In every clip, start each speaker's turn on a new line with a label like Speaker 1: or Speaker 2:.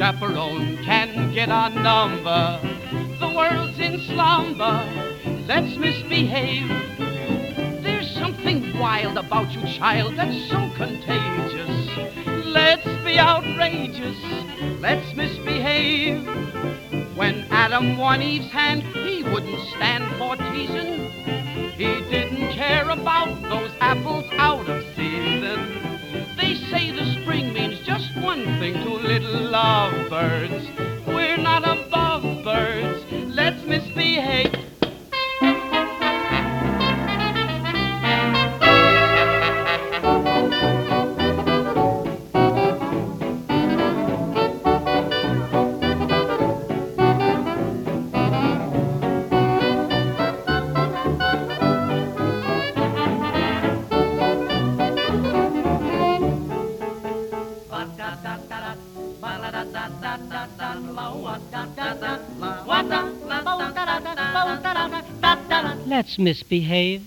Speaker 1: chaperone can get our number. The world's in slumber, let's misbehave. There's something wild about you, child, that's so contagious. Let's be outrageous, let's misbehave. When Adam won Eve's hand, he wouldn't stand for teasing. He didn't care about those apples out of season. They say the spring means just one thing to little lovebirds. We're not above birds, let's misbehave.
Speaker 2: Let's misbehave.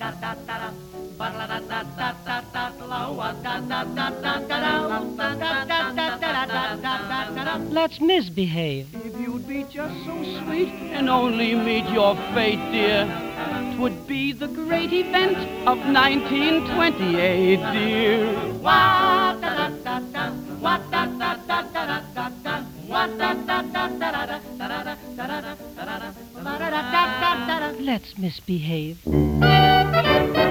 Speaker 2: Let's misbehave.
Speaker 1: If you'd be just so sweet and only meet your fate, dear, 'twould be the great event of 1928, dear.
Speaker 2: Let's misbehave.